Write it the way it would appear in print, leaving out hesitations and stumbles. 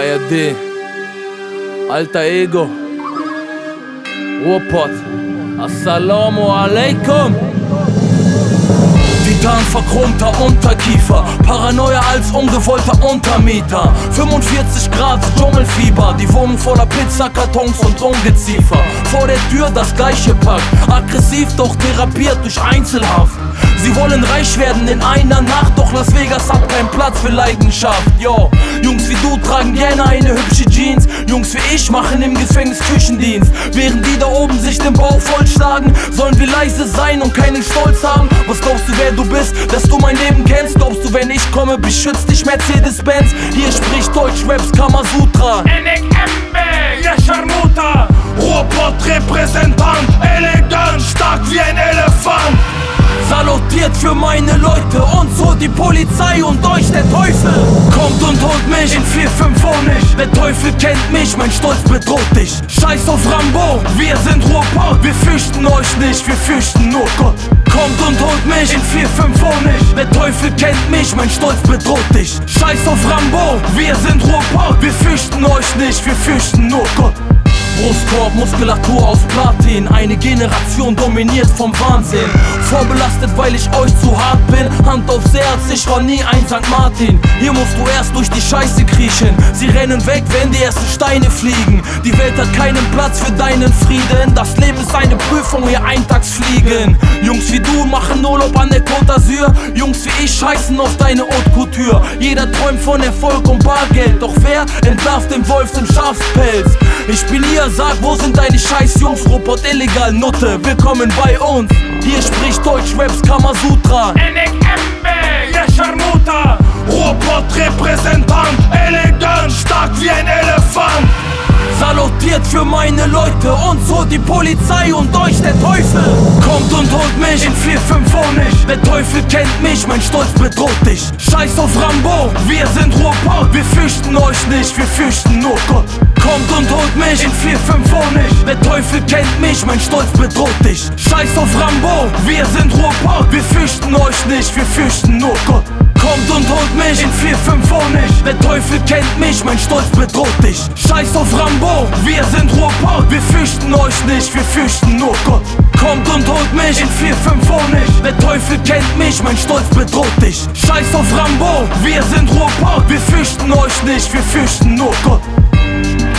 ARD, Alter Ego, Ruhrpott, Assalamu alaikum. Titan verchromter Unterkiefer, Paranoia als ungewollter Untermieter. 45 Grad Dschungelfieber, die Wohnung voller Pizzakartons und Ungeziefer. Vor der Tür das gleiche Pack, aggressiv doch therapiert durch Einzelhaft. Sie wollen reich werden in einer Nacht, doch Las Vegas hat keinen Platz für Leidenschaft. Yo, Jungs wie du tragen gerne eine hübsche Jeans. Jungs wie ich machen im Gefängnis Küchendienst. Während die da oben sich den Bauch vollschlagen, sollen wir leise sein und keinen Stolz haben. Was glaubst du, wer du bist, dass du mein Leben kennst? Glaubst du, wenn ich komme, beschützt dich Mercedes-Benz? Hier spricht Deutschraps Kamasutra. NXMB, Yashar Muta, Ruhrpott-Repräsentant, elegant, stark wie ein Elefant. Salutiert für meine Leute, uns holt die Polizei und euch der Teufel. Kommt und holt mich in 4-5 Honig. Der Teufel kennt mich, mein Stolz bedroht dich. Scheiß auf Rambo, wir sind Ruhrpott. Wir fürchten euch nicht, wir fürchten nur Gott. Kommt und holt mich in 4-5 Honig. Der Teufel kennt mich, mein Stolz bedroht dich. Scheiß auf Rambo, wir sind Ruhrpott. Wir fürchten euch nicht, wir fürchten nur Gott. Brustkorb, Muskulatur aus Platin. Eine Generation dominiert vom Wahnsinn. Vorbelastet, weil ich euch zu hart bin. Hand aufs Herz, ich war nie ein St. Martin. Hier musst du erst durch die Scheiße kriechen. Sie rennen weg, wenn die ersten Steine fliegen. Die Welt hat keinen Platz für deinen Frieden. Das Leben ist eine Prüfung, ihr Eintagsfliegen. Jungs wie du machen Urlaub an der Côte d'Azur. Jungs wie ich scheißen auf deine Haute Couture. Jeder träumt von Erfolg und Bargeld. Doch wer entlarvt den Wolf im Schafspelz? Ich bin hier, sag, wo sind deine scheiß Jungs? Ruhrpott illegal Nutte, willkommen bei uns. Hier spricht Deutschraps Kamasutra. NXMB, Yashar Muta, Ruhrpott-Repräsentant, elegant, stark wie ein Elefant. Salutiert für meine Leute, uns holt die Polizei und euch der Teufel. Kommt und holt mich in 4-5 Honig. Der Teufel kennt mich, mein Stolz bedroht dich. Scheiß auf Rambo, wir sind Ruhrpott. Wir fürchten euch nicht, wir fürchten nur Gott. Kommt und holt mich in 4-5 Honig. Der Teufel kennt mich, mein Stolz bedroht dich. Scheiß auf Rambo, wir sind Ruhrpott. Wir fürchten euch nicht, wir fürchten nur Gott. Kommt und holt mich in 4-5 Honig. Der Teufel kennt mich, mein Stolz bedroht dich. Scheiß auf Rambo, wir sind Ruhrpott. Wir fürchten euch nicht, wir fürchten nur Gott. Kommt und holt mich in 4-5 Honig. Der Teufel kennt mich, mein Stolz bedroht dich. Scheiß auf Rambo, wir sind Ruhrpott. Wir fürchten euch nicht, wir fürchten nur Gott.